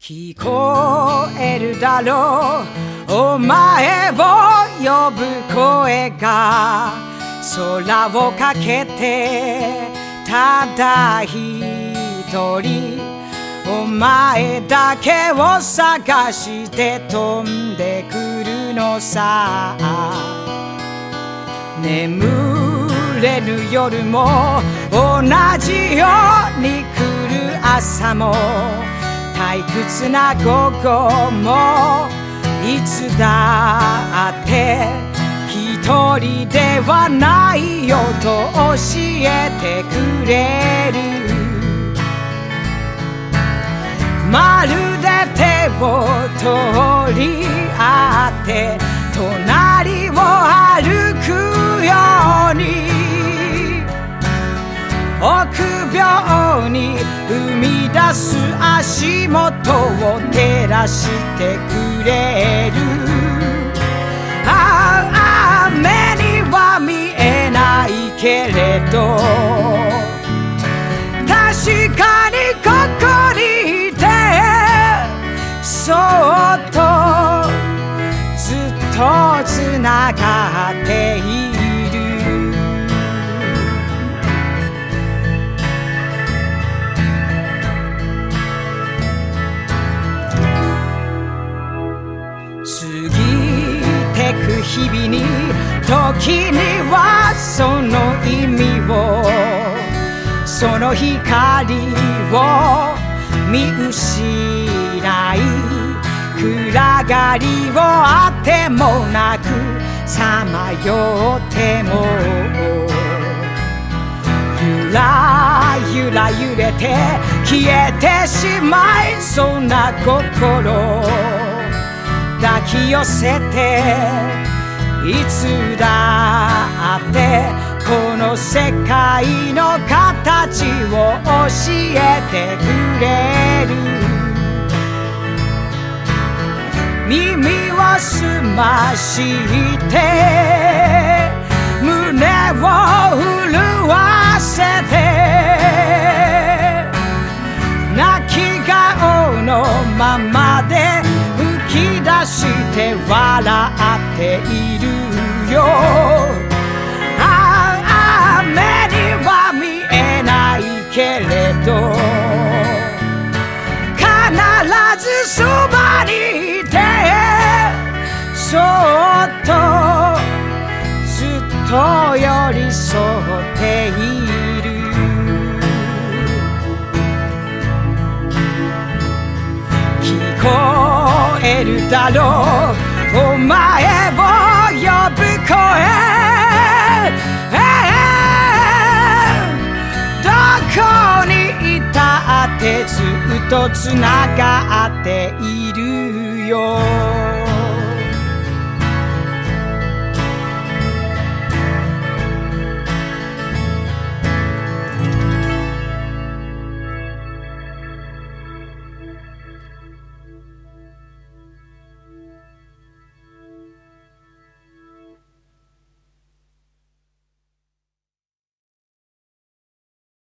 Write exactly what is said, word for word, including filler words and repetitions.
聞こえるだろうお前を呼ぶ声が空をかけてただ一人お前だけを探して飛んでくるのさ眠れぬ夜も同じように来る朝も退屈な午後もいつだって一人ではないよと教えてくれるまるで手を取り合って隣を歩くように臆病に生み出す足元を照らしてくれるああ目には見えないけれど確かにここにいてそっとずっとつながっている日々に時にはその意味をその光を見失い暗がりをあってもなくさまよってもゆらゆら揺れて消えてしまいそうな心抱き寄せていつだってこの世界の形を教えてくれる耳を澄まして胸を震わせて泣き顔のままで吹き出して笑っているよああ目には見えないけれど必ずそばにいてそっとずっと寄り添っている聞こえるだろうお前を呼ぶ声どこにいたってずっとつながっているよ